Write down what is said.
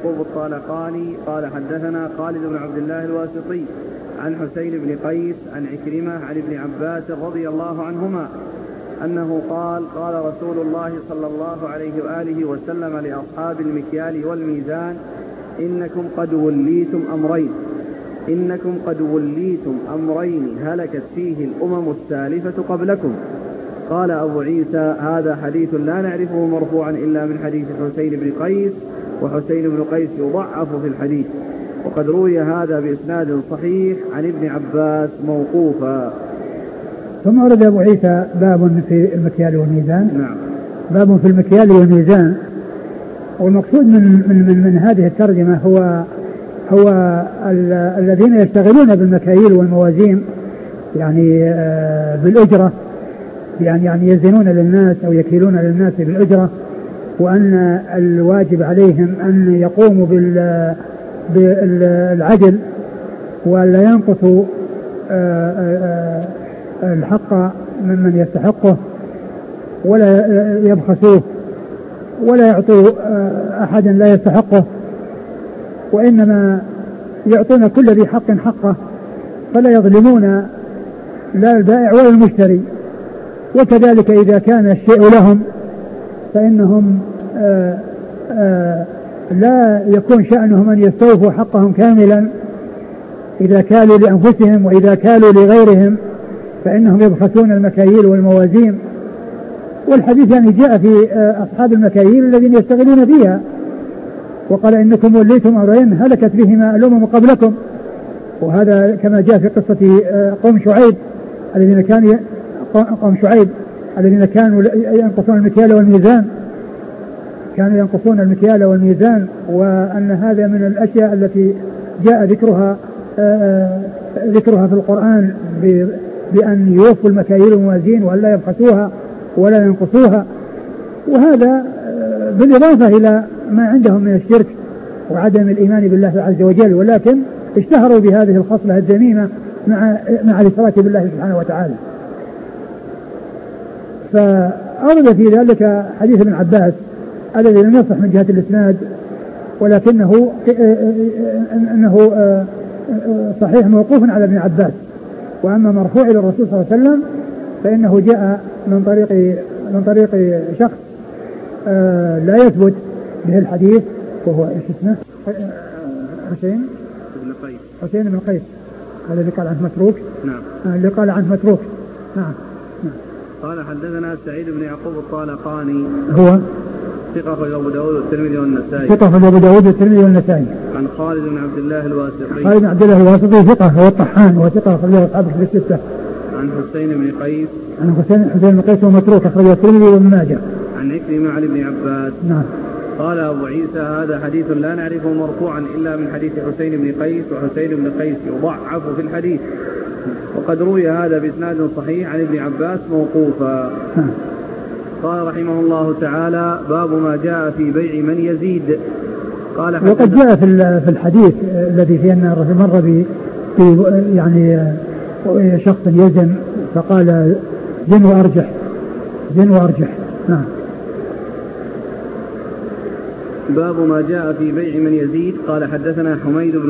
يعقوب الطالقاني قال حدثنا خالد بن عبد الله الواسطي عن حسين بن قيس عن عكرمة عن ابن عباس رضي الله عنهما أنه قال قال رسول الله صلى الله عليه وآله وسلم لأصحاب المكيال والميزان إنكم قد وليتم أمرين هلكت فيه الأمم السالفة قبلكم. قال أبو عيسى هذا حديث لا نعرفه مرفوعا إلا من حديث حسين بن قيس، وحسين بن قيس يضعف في الحديث، وقد روي هذا بإسناد صحيح عن ابن عباس موقوفا. ثم ورد أبو عيسى باب في المكيال والميزان. نعم. باب في المكيال والميزان. والمقصود من هذه الترجمة هو الذين يشتغلون بالمكاييل والموازين يعني بالأجرة، يعني يزنون للناس أو يكيلون للناس بالأجرة، وأن الواجب عليهم أن يقوموا بالعدل ولا ينقصوا الحق ممن يستحقه ولا يبخسوه ولا يعطوا أحدا لا يستحقه، وإنما يعطون كل ذي حق حقه، فلا يظلمون لا البائع ولا المشتري. وكذلك إذا كان الشيء لهم فإنهم لا يكون شأنهم أن يستوفوا حقهم كاملا إذا كالوا لأنفسهم، وإذا كالوا لغيرهم فإنهم يبخسون المكاييل والموازين. والحديث يعني جاء في أصحاب المكاييل الذين يشتغلون فيها، وقال إنكم وليتم أمرين هلكت بهما الأمم قبلكم، وهذا كما جاء في قصة قوم شعيب الذين كانوا ينقصون المكيال والميزان، وأن هذا من الأشياء التي جاء ذكرها في القرآن بأن يوفوا المكاييل والموازين وألا يبخسوها ولا ينقصوها، وهذا بالإضافة إلى ما عندهم من الشرك وعدم الإيمان بالله عز وجل، ولكن اشتهروا بهذه الخصلة الذميمة مع الإشراك بالله سبحانه وتعالى. فأورد في ذلك حديث ابن عباس الذي لم يصح من جهة الإسناد، ولكنه أنه صحيح موقوف على ابن عباس، وأما مرفوع إلى الرسول صلى الله عليه وسلم فإنه جاء من طريق شخص لا يثبت به الحديث، وهو ايش اسمه؟ حسين بن قيس الذي قال عنه متروك. نعم. اللي قال عنه متروك. نعم. قال حدثنا سعيد بن يعقوب الطالقاني هو ثقة في أبو داود والترمذي والنسائي. عن خالد بن عبد الله الواسطي ثقة هو الطحان وثقة أخرجه أصحاب الكتب الستة. عن حسين بن قيس ومتروك أخرجه الترمذي وابن ماجه. عن عكرمة عن ابن عباس. نعم. قال أبو عيسى هذا حديث لا نعرفه مرفوعا إلا من حديث حسين بن قيس، وحسين بن قيس يضعف في الحديث، وقد روي هذا بإسناد صحيح عن ابن عباس موقوفا. قال رحمه الله تعالى باب ما جاء في بيع من يزيد. قال وقد جاء في الحديث الذي فيه أن الرجل مر يعني شخص يزن فقال زن وأرجح. نعم. باب ما جاء في بيع من يزيد. قال حدثنا حميد بن